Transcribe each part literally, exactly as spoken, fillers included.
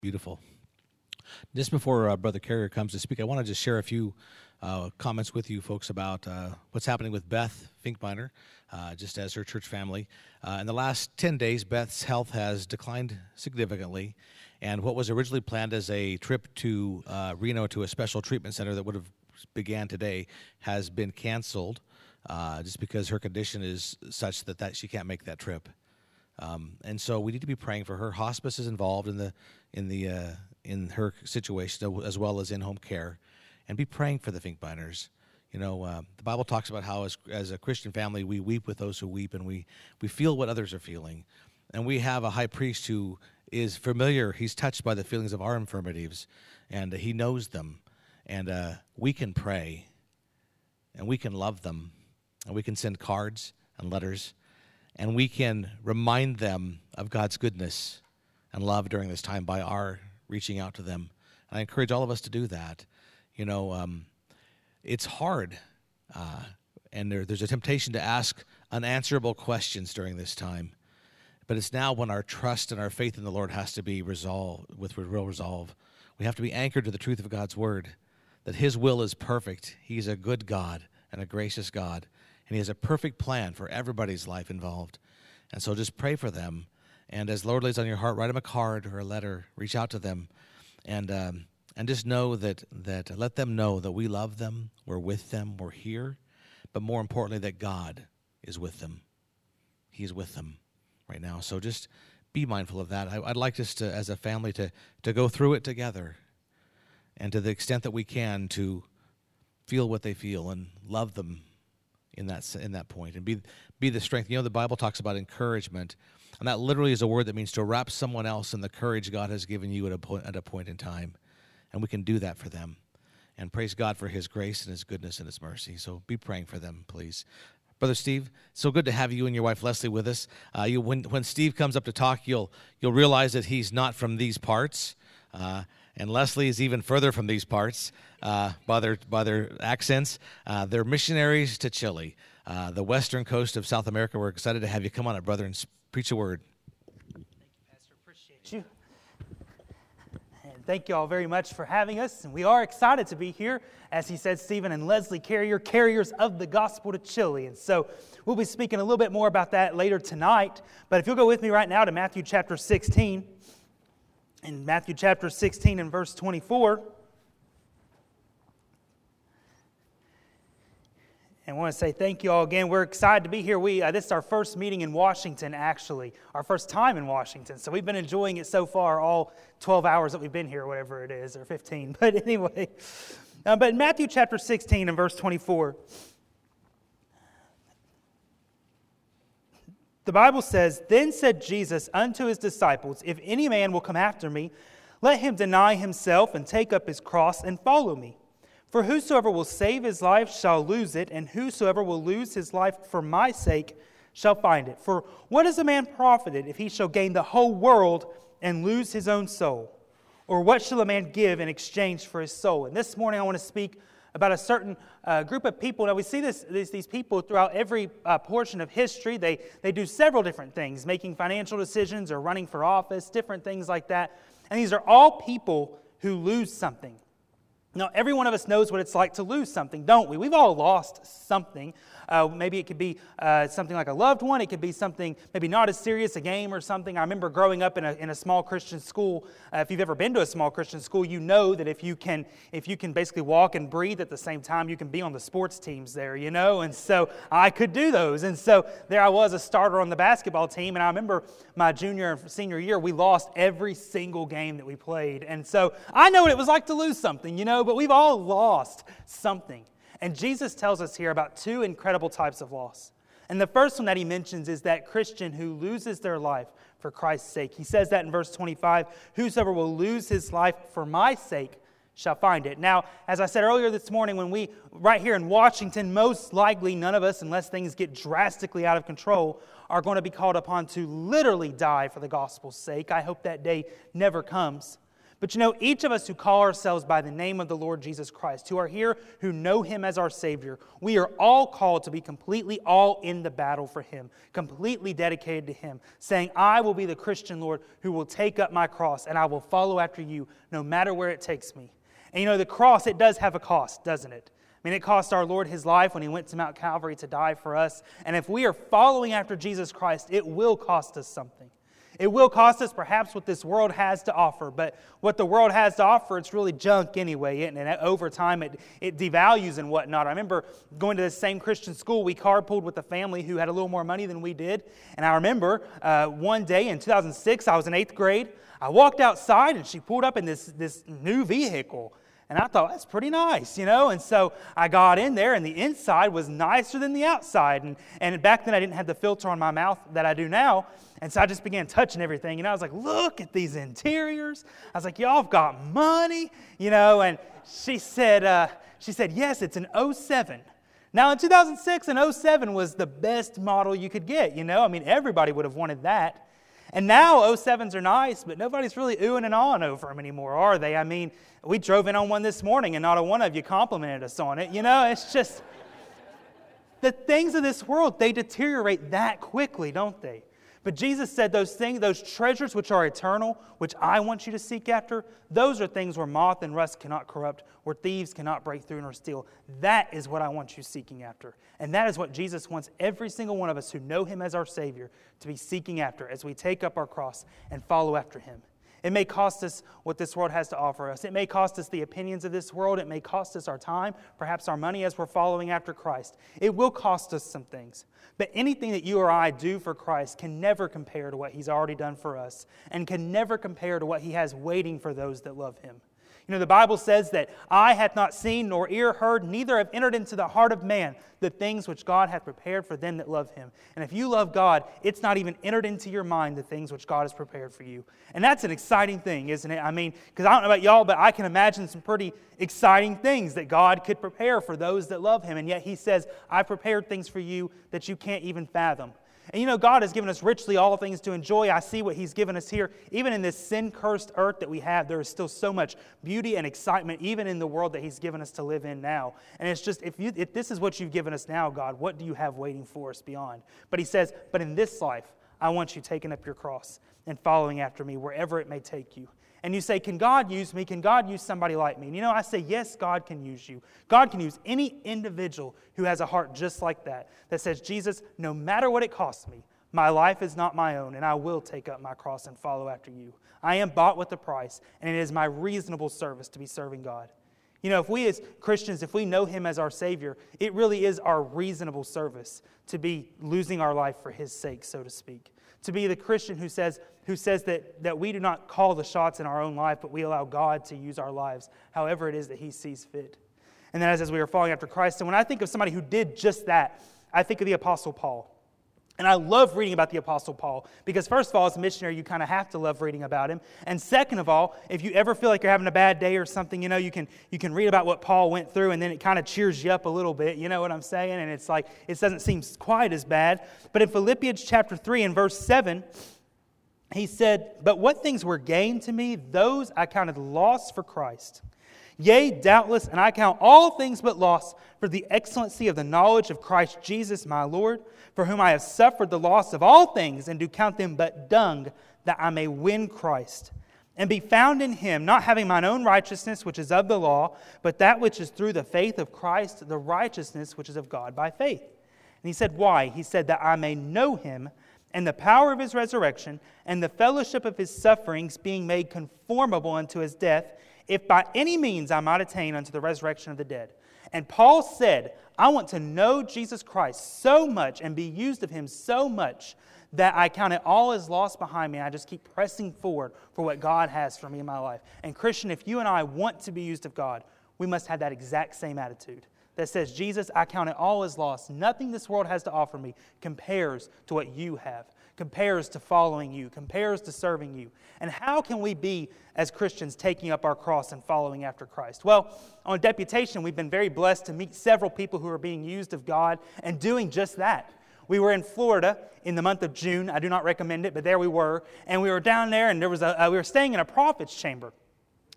Beautiful. Just before uh, Brother Carrier comes to speak, I want to just share a few uh, comments with you folks about uh, what's happening with Beth Finkbeiner, uh, just as her church family. Uh, in the last ten days, Beth's health has declined significantly, and what was originally planned as a trip to uh, Reno to a special treatment center that would have began today has been canceled uh, just because her condition is such that, that she can't make that trip. Um, and so we need to be praying for her. Hospice is involved in the in the uh, in her situation as well as in-home care, and be praying for the Finkbeiners. You know, uh, the Bible talks about how as as a Christian family we weep with those who weep, and we we feel what others are feeling. And we have a high priest who is familiar. He's touched by the feelings of our infirmities, and he knows them. And uh, we can pray, and we can love them, and we can send cards and letters. And we can remind them of God's goodness and love during this time by our reaching out to them. And I encourage all of us to do that. You know, um, it's hard, uh, and there, there's a temptation to ask unanswerable questions during this time. But it's now when our trust and our faith in the Lord has to be resolved with real resolve. We have to be anchored to the truth of God's word, that His will is perfect. He's a good God and a gracious God. And He has a perfect plan for everybody's life involved. And so just pray for them. And as the Lord lays on your heart, write them a card or a letter. Reach out to them. And um, and just know that, that, let them know that we love them, we're with them, we're here. But more importantly, that God is with them. He's with them right now. So just be mindful of that. I, I'd like us to, as a family, to, to go through it together. And to the extent that we can, to feel what they feel and love them in that in that point, and be be the strength. You know, the Bible talks about encouragement, and that literally is a word that means to wrap someone else in the courage God has given you at a point, at a point in time, and we can do that for them. And praise God for His grace and His goodness and His mercy. So be praying for them, please. Brother Steve, so good to have you and your wife Leslie with us. Uh, you, when when Steve comes up to talk, you'll you'll realize that he's not from these parts. Uh, And Leslie is even further from these parts uh, by their by their accents. Uh, they're missionaries to Chile, uh, the western coast of South America. We're excited to have you come on it, brother, and preach a word. Thank you, Pastor. Appreciate you. And thank you all very much for having us. And we are excited to be here, as he said, Stephen and Leslie Carrier, carriers of the gospel to Chile. And so we'll be speaking a little bit more about that later tonight. But if you'll go with me right now to Matthew chapter sixteen. In Matthew chapter sixteen and verse twenty-four, and I want to say thank you all again. We're excited to be here. We uh, this is our first meeting in Washington, actually, our first time in Washington. So we've been enjoying it so far, all twelve hours that we've been here, whatever it is, or fifteen. But anyway, uh, but in Matthew chapter sixteen and verse twenty-four, the Bible says, "Then said Jesus unto His disciples, If any man will come after me, let him deny himself and take up his cross and follow me. For whosoever will save his life shall lose it, and whosoever will lose his life for my sake shall find it. For what is a man profited if he shall gain the whole world and lose his own soul? Or what shall a man give in exchange for his soul?" And this morning I want to speak about a certain uh, group of people. Now we see this, these, these people throughout every uh, portion of history. They, they do several different things, making financial decisions or running for office, different things like that. And these are all people who lose something. Now, every one of us knows what it's like to lose something, don't we? We've all lost something. Uh, maybe it could be uh, something like a loved one. It could be something maybe not as serious, a game or something. I remember growing up in a in a small Christian school. Uh, if you've ever been to a small Christian school, you know that if you can if you can basically walk and breathe at the same time, you can be on the sports teams there, you know. And so I could do those. And so there I was, a starter on the basketball team. And I remember my junior and senior year, we lost every single game that we played. And so I know what it was like to lose something, you know. But we've all lost something. And Jesus tells us here about two incredible types of loss. And the first one that He mentions is that Christian who loses their life for Christ's sake. He says that in verse twenty-five, "Whosoever will lose his life for my sake shall find it." Now, as I said earlier this morning, when we, right here in Washington, most likely none of us, unless things get drastically out of control, are going to be called upon to literally die for the gospel's sake. I hope that day never comes. But you know, each of us who call ourselves by the name of the Lord Jesus Christ, who are here, who know Him as our Savior, we are all called to be completely all in the battle for Him, completely dedicated to Him, saying, I will be the Christian, Lord, who will take up my cross, and I will follow after you, no matter where it takes me. And you know, the cross, it does have a cost, doesn't it? I mean, it cost our Lord His life when He went to Mount Calvary to die for us. And if we are following after Jesus Christ, it will cost us something. It will cost us perhaps what this world has to offer, but what the world has to offer, it's really junk anyway, isn't it? And over time, it, it devalues and whatnot. I remember going to this same Christian school. We carpooled with a family who had a little more money than we did. And I remember uh, one day in two thousand six, I was in eighth grade. I walked outside and she pulled up in this, this new vehicle. And I thought, that's pretty nice, you know? And so I got in there, and the inside was nicer than the outside. And, and back then, I didn't have the filter on my mouth that I do now. And so I just began touching everything. And I was like, look at these interiors. I was like, y'all have got money, you know? And she said, uh, she said, yes, it's an oh seven. Now, in two thousand six, an oh seven was the best model you could get, you know? I mean, everybody would have wanted that. And now oh sevens are nice, but nobody's really oohing and ahhing over them anymore, are they? I mean, we drove in on one this morning and not a one of you complimented us on it. You know, it's just, the things of this world, they deteriorate that quickly, don't they? But Jesus said those things, those treasures which are eternal, which I want you to seek after, those are things where moth and rust cannot corrupt, where thieves cannot break through nor steal. That is what I want you seeking after. And that is what Jesus wants every single one of us who know Him as our Savior to be seeking after as we take up our cross and follow after Him. It may cost us what this world has to offer us. It may cost us the opinions of this world. It may cost us our time, perhaps our money as we're following after Christ. It will cost us some things. But anything that you or I do for Christ can never compare to what He's already done for us, and can never compare to what He has waiting for those that love Him. You know, the Bible says that eye hath not seen, nor ear heard, neither have entered into the heart of man the things which God hath prepared for them that love Him. And if you love God, it's not even entered into your mind the things which God has prepared for you. And that's an exciting thing, isn't it? I mean, because I don't know about y'all, but I can imagine some pretty exciting things that God could prepare for those that love Him. And yet He says, I've prepared things for you that you can't even fathom. And you know, God has given us richly all things to enjoy. I see what He's given us here. Even in this sin-cursed earth that we have, there is still so much beauty and excitement, even in the world that He's given us to live in now. And it's just, if you, if this is what you've given us now, God, what do you have waiting for us beyond? But He says, but in this life, I want you taking up your cross and following after me wherever it may take you. And you say, can God use me? Can God use somebody like me? And you know, I say, yes, God can use you. God can use any individual who has a heart just like that, that says, Jesus, no matter what it costs me, my life is not my own, and I will take up my cross and follow after you. I am bought with a price, and it is my reasonable service to be serving God. You know, if we as Christians, if we know Him as our Savior, it really is our reasonable service to be losing our life for His sake, so to speak. To be the Christian who says who says that, that we do not call the shots in our own life, but we allow God to use our lives however it is that He sees fit. And then as, as we are following after Christ, and when I think of somebody who did just that, I think of the Apostle Paul. And I love reading about the Apostle Paul because first of all, as a missionary, you kind of have to love reading about him. And second of all, if you ever feel like you're having a bad day or something, you know, you can you can read about what Paul went through and then it kind of cheers you up a little bit. You know what I'm saying? And it's like, it doesn't seem quite as bad. But in Philippians chapter three and verse seven, he said, but what things were gained to me, those I counted loss for Christ. Yea, doubtless, and I count all things but loss for the excellency of the knowledge of Christ Jesus my Lord, for whom I have suffered the loss of all things, and do count them but dung, that I may win Christ, and be found in Him, not having mine own righteousness, which is of the law, but that which is through the faith of Christ, the righteousness which is of God by faith. And he said, why? He said, that I may know Him, and the power of His resurrection, and the fellowship of His sufferings, being made conformable unto His death, if by any means I might attain unto the resurrection of the dead. And Paul said, I want to know Jesus Christ so much and be used of Him so much that I count it all as lost behind me. And I just keep pressing forward for what God has for me in my life. And Christian, if you and I want to be used of God, we must have that exact same attitude that says, Jesus, I count it all as lost. Nothing this world has to offer me compares to what you have, compares to following you, compares to serving you. And how can we be, as Christians, taking up our cross and following after Christ? Well, on deputation, we've been very blessed to meet several people who are being used of God and doing just that. We were in Florida in the month of June. I do not recommend it, but there we were. And we were down there, and there was a, uh, we were staying in a prophet's chamber.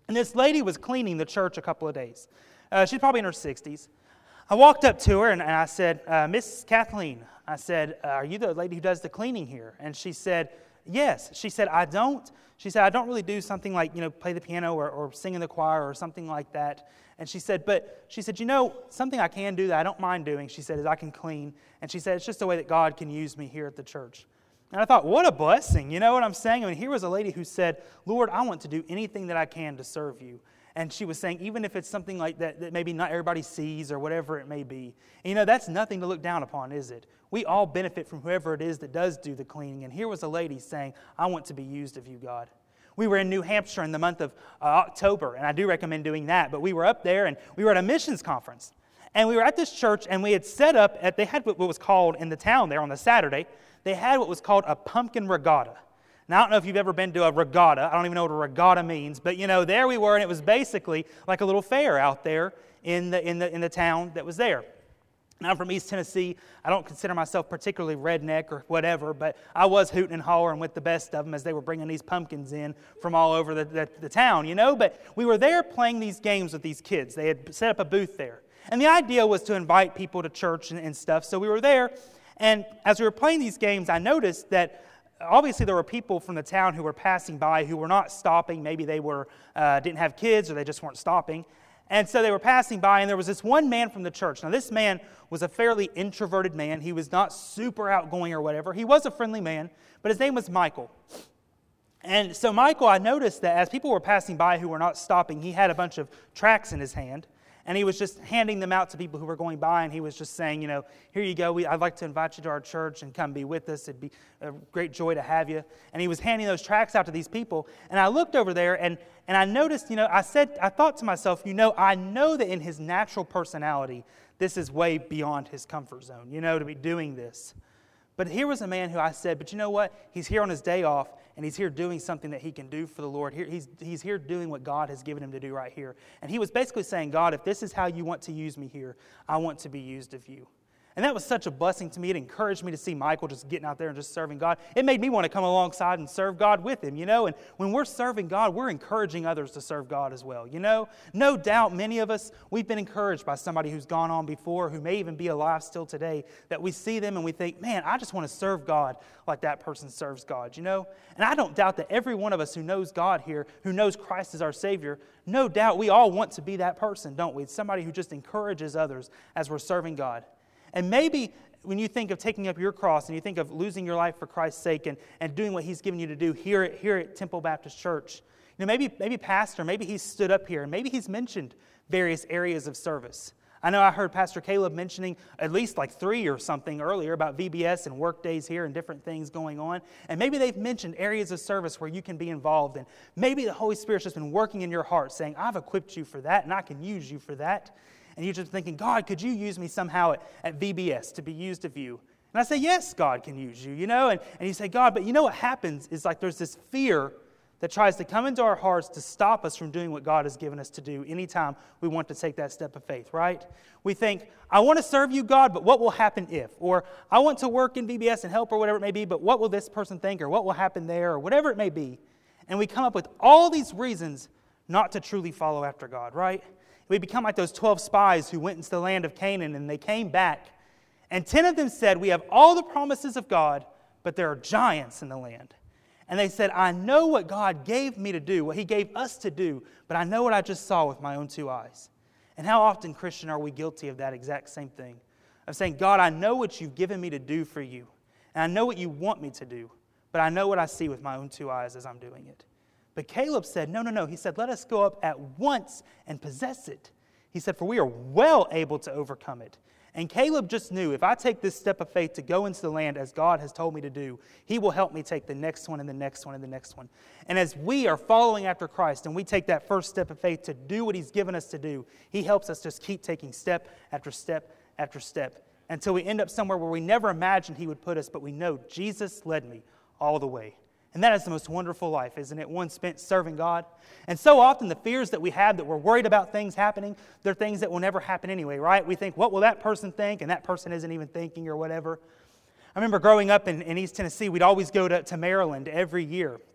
And this lady was cleaning the church a couple of days. Uh, she's probably in her sixties. I walked up to her and, and I said, uh, Miss Kathleen, I said, uh, are you the lady who does the cleaning here? And she said, yes. She said, I don't. She said, I don't really do something like, you know, play the piano or, or sing in the choir or something like that. And she said, but she said, you know, something I can do that I don't mind doing, she said, is I can clean. And she said, it's just a way that God can use me here at the church. And I thought, what a blessing. You know what I'm saying? I mean, here was a lady who said, Lord, I want to do anything that I can to serve you. And she was saying, even if it's something like that that maybe not everybody sees or whatever it may be. And you know, that's nothing to look down upon, is it? We all benefit from whoever it is that does do the cleaning. And here was a lady saying, I want to be used of you, God. We were in New Hampshire in the month of uh, October, and I do recommend doing that. But we were up there, and we were at a missions conference. And we were at this church, and we had set up, at, they had what was called in the town there on the Saturday, they had what was called a pumpkin regatta. Now, I don't know if you've ever been to a regatta. I don't even know what a regatta means. But, you know, there we were, and it was basically like a little fair out there in the in the, in the town that was there. Now, I'm from East Tennessee. I don't consider myself particularly redneck or whatever, but I was hooting and hollering with the best of them as they were bringing these pumpkins in from all over the, the, the town, you know. But we were there playing these games with these kids. They had set up a booth there. And the idea was to invite people to church and, and stuff. So we were there, and as we were playing these games, I noticed that obviously there were people from the town who were passing by who were not stopping. Maybe they were uh, didn't have kids or they just weren't stopping. And so they were passing by, and there was this one man from the church. Now, this man was a fairly introverted man. He was not super outgoing or whatever. He was a friendly man, but his name was Michael. And so Michael, I noticed that as people were passing by who were not stopping, he had a bunch of tracts in his hand. And he was just handing them out to people who were going by, and he was just saying, you know, here you go. We, I'd like to invite you to our church and come be with us. It'd be a great joy to have you. And he was handing those tracts out to these people. And I looked over there, and, and I noticed, you know, I said, I thought to myself, you know, I know that in his natural personality, this is way beyond his comfort zone, you know, to be doing this. But here was a man who I said, but you know what? He's here on his day off, and he's here doing something that he can do for the Lord. Here, he's, he's here doing what God has given him to do right here. And he was basically saying, God, if this is how you want to use me here, I want to be used of you. And that was such a blessing to me. It encouraged me to see Michael just getting out there and just serving God. It made me want to come alongside and serve God with him, you know. And when we're serving God, we're encouraging others to serve God as well, you know. No doubt many of us, we've been encouraged by somebody who's gone on before, who may even be alive still today, that we see them and we think, man, I just want to serve God like that person serves God, you know. And I don't doubt that every one of us who knows God here, who knows Christ as our Savior, no doubt we all want to be that person, don't we? It's somebody who just encourages others as we're serving God. And maybe when you think of taking up your cross and you think of losing your life for Christ's sake and, and doing what He's given you to do here at, here at Temple Baptist Church, you know, maybe, maybe Pastor, maybe he's stood up here and maybe he's mentioned various areas of service. I know I heard Pastor Caleb mentioning at least like three or something earlier about V B S and work days here and different things going on. And maybe they've mentioned areas of service where you can be involved in. Maybe the Holy Spirit's just been working in your heart saying, I've equipped you for that and I can use you for that. And you're just thinking, God, could you use me somehow at, at V B S to be used of you? And I say, yes, God can use you, you know. And, and you say, God, but you know what happens is like there's this fear that tries to come into our hearts to stop us from doing what God has given us to do anytime we want to take that step of faith, right? We think, I want to serve you, God, but what will happen if? Or I want to work in V B S and help or whatever it may be, but what will this person think or what will happen there or whatever it may be? And we come up with all these reasons not to truly follow after God, right? We become like those twelve spies who went into the land of Canaan and they came back. And ten of them said, we have all the promises of God, but there are giants in the land. And they said, I know what God gave me to do, what He gave us to do, but I know what I just saw with my own two eyes. And how often, Christian, are we guilty of that exact same thing? Of saying, God, I know what you've given me to do for you. And I know what you want me to do, but I know what I see with my own two eyes as I'm doing it. But Caleb said, no, no, no. He said, let us go up at once and possess it. He said, for we are well able to overcome it. And Caleb just knew, if I take this step of faith to go into the land as God has told me to do, He will help me take the next one and the next one and the next one. And as we are following after Christ and we take that first step of faith to do what He's given us to do, He helps us just keep taking step after step after step until we end up somewhere where we never imagined He would put us, but we know Jesus led me all the way. And that is the most wonderful life, isn't it? One spent serving God. And so often the fears that we have, that we're worried about things happening, they're things that will never happen anyway, right? We think, what will that person think? And that person isn't even thinking or whatever. I remember growing up in, in East Tennessee, we'd always go to, to Maryland every year.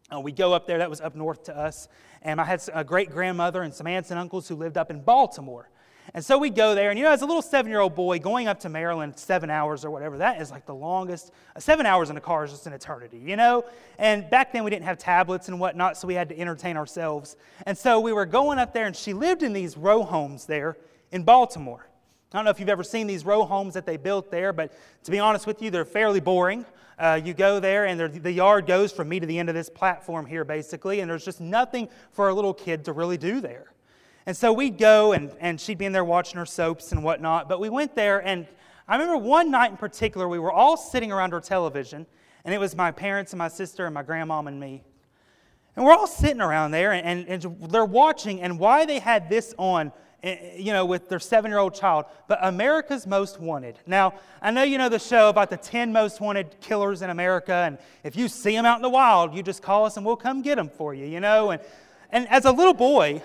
Uh, we go up there. That was up north to us. And I had a great-grandmother and some aunts and uncles who lived up in Baltimore. And so we go there, and you know, as a little seven-year-old boy, going up to Maryland seven hours or whatever, that is like the longest. Seven hours in a car is just an eternity, you know? And back then we didn't have tablets and whatnot, so we had to entertain ourselves. And so we were going up there, and she lived in these row homes there in Baltimore. I don't know if you've ever seen these row homes that they built there, but to be honest with you, they're fairly boring. Uh, you go there, and the yard goes from me to the end of this platform here, basically, and there's just nothing for a little kid to really do there. And so we'd go, and, and she'd be in there watching her soaps and whatnot. But we went there, and I remember one night in particular, we were all sitting around our television, and it was my parents and my sister and my grandmom and me. And we're all sitting around there, and, and, and they're watching, and why they had this on, you know, with their seven-year-old child, but America's Most Wanted. Now, I know you know the show about the ten most wanted killers in America, and if you see them out in the wild, you just call us and we'll come get them for you, you know. And, and as a little boy,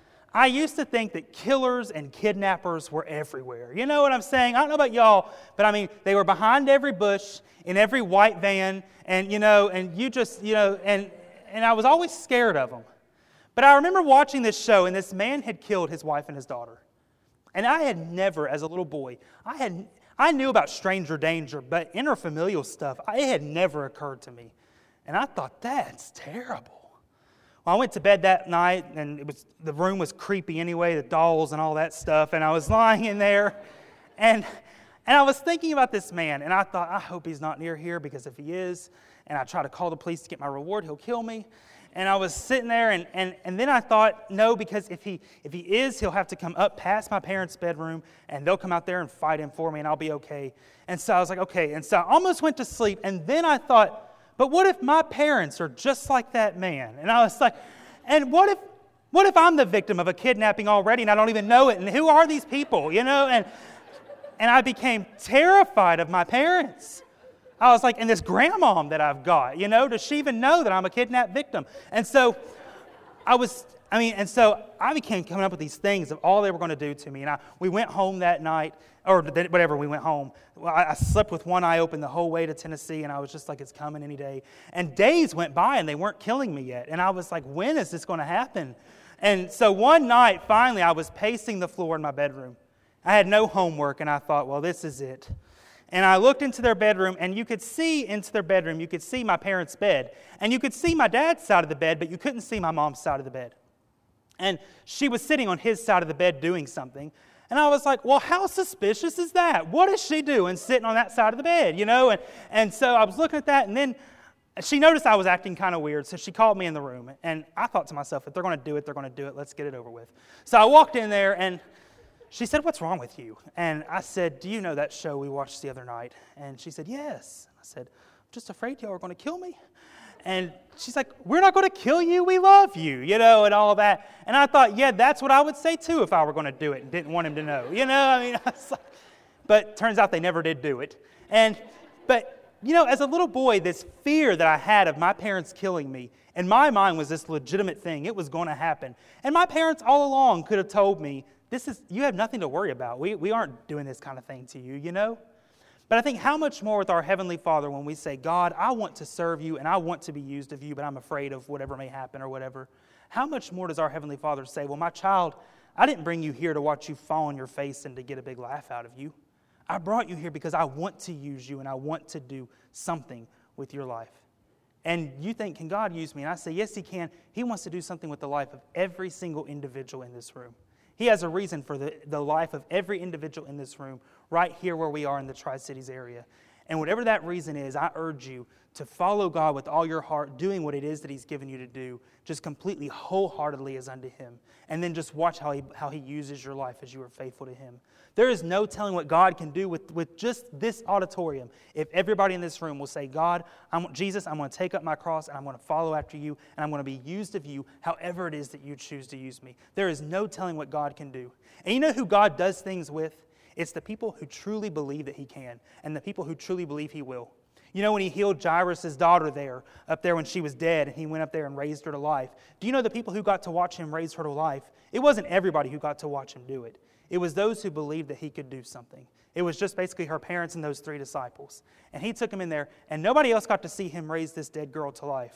I used to think that killers and kidnappers were everywhere. You know what I'm saying? I don't know about y'all, but I mean, they were behind every bush, in every white van, and, you know, and you just, you know, and, and I was always scared of them. But I remember watching this show, and this man had killed his wife and his daughter. And I had never, as a little boy, I had I knew about stranger danger, but interfamilial stuff, it had never occurred to me. And I thought, that's terrible. Well, I went to bed that night, and it was the room was creepy anyway, the dolls and all that stuff, and I was lying in there, and and I was thinking about this man, and I thought, I hope he's not near here, because if he is, and I try to call the police to get my reward, he'll kill me. And I was sitting there, and, and, and then I thought, no, because if he if he is, he'll have to come up past my parents' bedroom, and they'll come out there and fight him for me, and I'll be okay. And so I was like, okay, and so I almost went to sleep, and then I thought, but what if my parents are just like that man? And I was like, and what if what if I'm the victim of a kidnapping already and I don't even know it? And who are these people, you know? And and I became terrified of my parents. I was like, and this grandmom that I've got, you know, does she even know that I'm a kidnapped victim? And so I was, I mean, and so I became coming up with these things of all they were going to do to me. And I, we went home that night, or whatever, we went home. I, I slept with one eye open the whole way to Tennessee, and I was just like, it's coming any day. And days went by, and they weren't killing me yet. And I was like, when is this going to happen? And so one night, finally, I was pacing the floor in my bedroom. I had no homework, and I thought, well, this is it. And I looked into their bedroom, and you could see into their bedroom, you could see my parents' bed. And you could see my dad's side of the bed, but you couldn't see my mom's side of the bed. And she was sitting on his side of the bed doing something. And I was like, well, how suspicious is that? What is she doing sitting on that side of the bed, you know? And, and so I was looking at that, and then she noticed I was acting kind of weird, so she called me in the room. And I thought to myself, if they're going to do it, they're going to do it. Let's get it over with. So I walked in there, and she said, what's wrong with you? And I said, do you know that show we watched the other night? And she said, yes. I said, I'm just afraid y'all are going to kill me. And she's like, we're not going to kill you. We love you, you know, and all that. And I thought, yeah, that's what I would say, too, if I were going to do it and didn't want him to know. You know, I mean, I was like, but turns out they never did do it. And, but, you know, as a little boy, this fear that I had of my parents killing me, in my mind was this legitimate thing. It was going to happen. And my parents all along could have told me, This is, you have nothing to worry about. We, we aren't doing this kind of thing to you, you know? But I think how much more with our Heavenly Father when we say, God, I want to serve you and I want to be used of you, but I'm afraid of whatever may happen or whatever. How much more does our Heavenly Father say, well, my child, I didn't bring you here to watch you fall on your face and to get a big laugh out of you. I brought you here because I want to use you and I want to do something with your life. And you think, can God use me? And I say, yes, He can. He wants to do something with the life of every single individual in this room. He has a reason for the, the life of every individual in this room right here where we are in the Tri-Cities area. And whatever that reason is, I urge you to follow God with all your heart, doing what it is that He's given you to do, just completely wholeheartedly as unto Him. And then just watch how He, how he uses your life as you are faithful to Him. There is no telling what God can do with, with just this auditorium if everybody in this room will say, God, I'm, Jesus, I'm going to take up my cross and I'm going to follow after you and I'm going to be used of you however it is that you choose to use me. There is no telling what God can do. And you know who God does things with? It's the people who truly believe that He can and the people who truly believe He will. You know when He healed Jairus' daughter there, up there when she was dead, and He went up there and raised her to life. Do you know the people who got to watch Him raise her to life? It wasn't everybody who got to watch Him do it. It was those who believed that He could do something. It was just basically her parents and those three disciples. And He took them in there, and nobody else got to see Him raise this dead girl to life.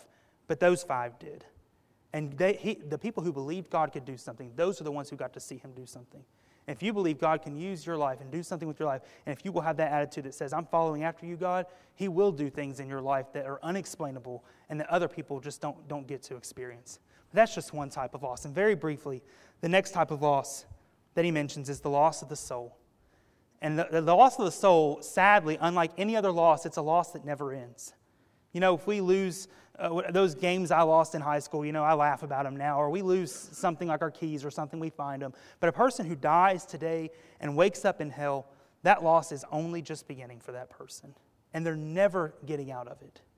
But those five did. And they, he, the people who believed God could do something, those are the ones who got to see him do something. And if you believe God can use your life and do something with your life, and if you will have that attitude that says, I'm following after you, God, he will do things in your life that are unexplainable and that other people just don't, don't get to experience. But that's just one type of loss. And very briefly, the next type of loss that he mentions is the loss of the soul. And the, the loss of the soul, sadly, unlike any other loss, it's a loss that never ends. You know, if we lose uh, those games I lost in high school, you know, I laugh about them now, or we lose something like our keys or something, we find them. But a person who dies today and wakes up in hell, that loss is only just beginning for that person. And they're never getting out of it.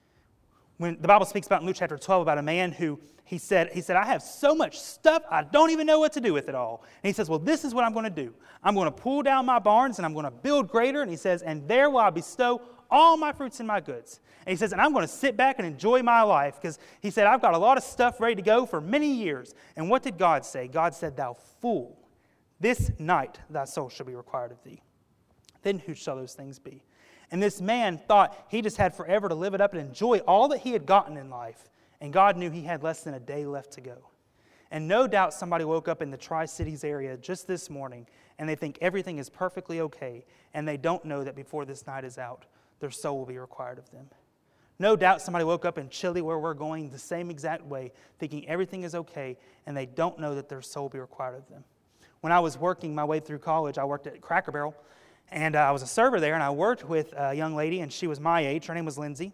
When the Bible speaks about in Luke chapter twelve about a man who, he said, he said, I have so much stuff, I don't even know what to do with it all. And he says, well, this is what I'm going to do. I'm going to pull down my barns and I'm going to build greater. And he says, and there will I bestow all my fruits and my goods. And he says, and I'm going to sit back and enjoy my life, because he said, I've got a lot of stuff ready to go for many years. And what did God say? God said, thou fool, this night thy soul shall be required of thee. Then who shall those things be? And this man thought he just had forever to live it up and enjoy all that he had gotten in life. And God knew he had less than a day left to go. And no doubt somebody woke up in the Tri-Cities area just this morning and they think everything is perfectly okay, and they don't know that before this night is out, their soul will be required of them. No doubt somebody woke up in Chile, where we're going, the same exact way, thinking everything is okay, and they don't know that their soul will be required of them. When I was working my way through college, I worked at Cracker Barrel, and uh, I was a server there, and I worked with a young lady, and she was my age. Her name was Lindsay.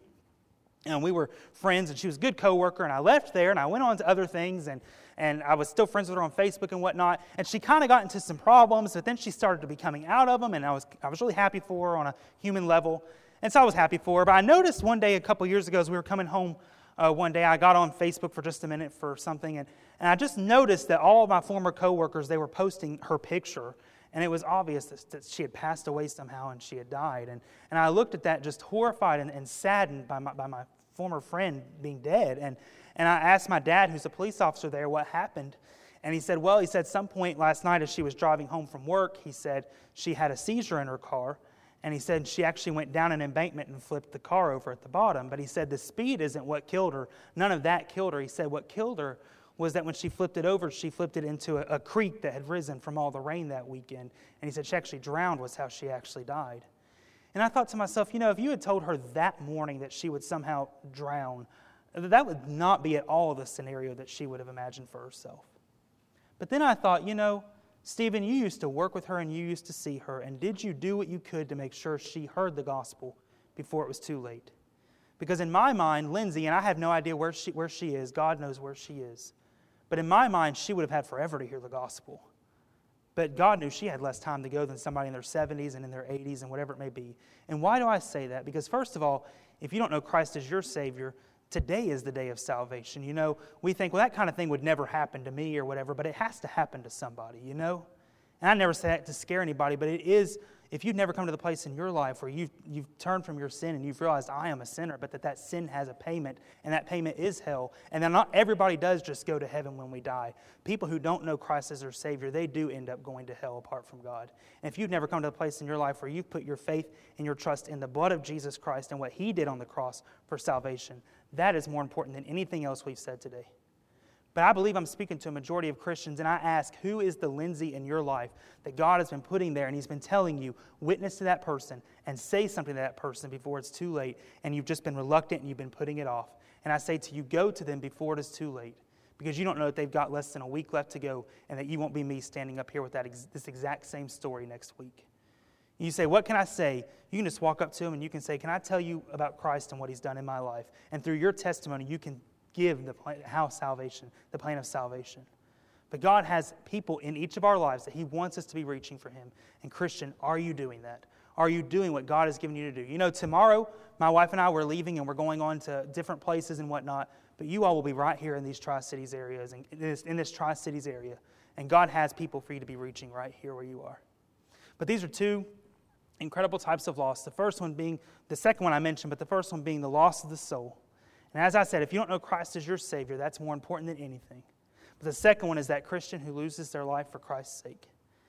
And we were friends, and she was a good coworker, and I left there, and I went on to other things, and, and I was still friends with her on Facebook and whatnot, and she kind of got into some problems, but then she started to be coming out of them, and I was I was really happy for her on a human level, and so I was happy for her. But I noticed one day a couple years ago as we were coming home uh, one day, I got on Facebook for just a minute for something, and, and I just noticed that all of my former coworkers, they were posting her picture, and it was obvious that, that she had passed away somehow and she had died. And, and I looked at that just horrified and, and saddened by my, by my former friend being dead. And, and I asked my dad, who's a police officer there, what happened. And he said, well, he said some point last night as she was driving home from work, he said she had a seizure in her car. And he said she actually went down an embankment and flipped the car over at the bottom. But he said the speed isn't what killed her. None of that killed her. He said what killed her was that when she flipped it over, she flipped it into a, a creek that had risen from all the rain that weekend. And he said she actually drowned was how she actually died. And I thought to myself, you know, if you had told her that morning that she would somehow drown, that would not be at all the scenario that she would have imagined for herself. But then I thought, you know, Stephen, you used to work with her and you used to see her, and did you do what you could to make sure she heard the gospel before it was too late? Because in my mind, Lindsay, and I have no idea where she, where she is, God knows where she is, but in my mind, she would have had forever to hear the gospel. But God knew she had less time to go than somebody in their seventies and in their eighties and whatever it may be. And why do I say that? Because first of all, if you don't know Christ as your Savior, today is the day of salvation. You know, we think, well, that kind of thing would never happen to me or whatever, but it has to happen to somebody, you know? And I never say that to scare anybody, but it is, if you've never come to the place in your life where you've, you've turned from your sin and you've realized I am a sinner, but that that sin has a payment, and that payment is hell, and that not everybody does just go to heaven when we die. People who don't know Christ as their Savior, they do end up going to hell apart from God. And if you've never come to the place in your life where you've put your faith and your trust in the blood of Jesus Christ and what He did on the cross for salvation, that is more important than anything else we've said today. But I believe I'm speaking to a majority of Christians, and I ask, who is the Lindsay in your life that God has been putting there, and He's been telling you, witness to that person and say something to that person before it's too late, and you've just been reluctant and you've been putting it off. And I say to you, go to them before it is too late, because you don't know that they've got less than a week left to go, and that you won't be me standing up here with that ex- this exact same story next week. You say, what can I say? You can just walk up to them and you can say, can I tell you about Christ and what He's done in my life? And through your testimony, you can give the plan, how salvation, the plan of salvation. But God has people in each of our lives that He wants us to be reaching for Him. And Christian, are you doing that? Are you doing what God has given you to do? You know, tomorrow, my wife and I were leaving and we're going on to different places and whatnot, but you all will be right here in these Tri-Cities areas, and in this, in this Tri-Cities area. And God has people for you to be reaching right here where you are. But these are two incredible types of loss. The first one being, the second one I mentioned, but the first one being the loss of the soul. And as I said, if you don't know Christ as your Savior, that's more important than anything. But the second one is that Christian who loses their life for Christ's sake.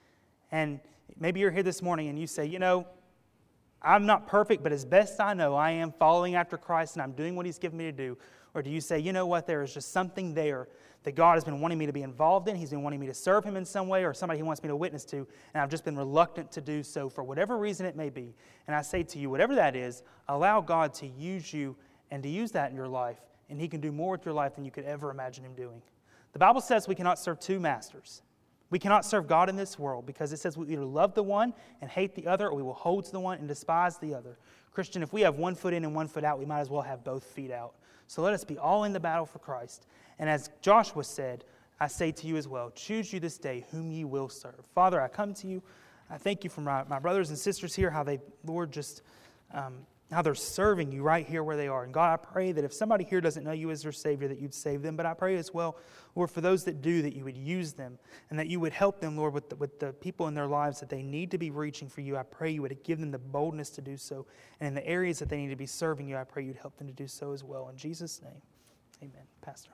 And maybe you're here this morning and you say, you know, I'm not perfect, but as best I know, I am following after Christ and I'm doing what He's given me to do. Or do you say, you know what, there is just something there that God has been wanting me to be involved in. He's been wanting me to serve Him in some way, or somebody He wants me to witness to, and I've just been reluctant to do so for whatever reason it may be. And I say to you, whatever that is, allow God to use you and to use that in your life, and He can do more with your life than you could ever imagine Him doing. The Bible says we cannot serve two masters. We cannot serve God in this world because it says we either love the one and hate the other, or we will hold to the one and despise the other. Christian, if we have one foot in and one foot out, we might as well have both feet out. So let us be all in the battle for Christ. And as Joshua said, I say to you as well, choose you this day whom ye will serve. Father, I come to you. I thank you for my, my brothers and sisters here, how they, Lord, just um, how they're serving you right here where they are. And God, I pray that if somebody here doesn't know you as their Savior, that you'd save them. But I pray as well, Lord, for those that do, that you would use them and that you would help them, Lord, with the, with the people in their lives that they need to be reaching for you. I pray you would give them the boldness to do so. And in the areas that they need to be serving you, I pray you'd help them to do so as well. In Jesus' name, amen. Pastor.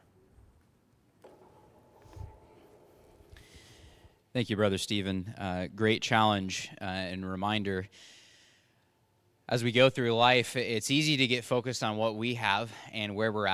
Thank you, Brother Stephen. Uh, great challenge uh, and reminder. As we go through life, it's easy to get focused on what we have and where we're at.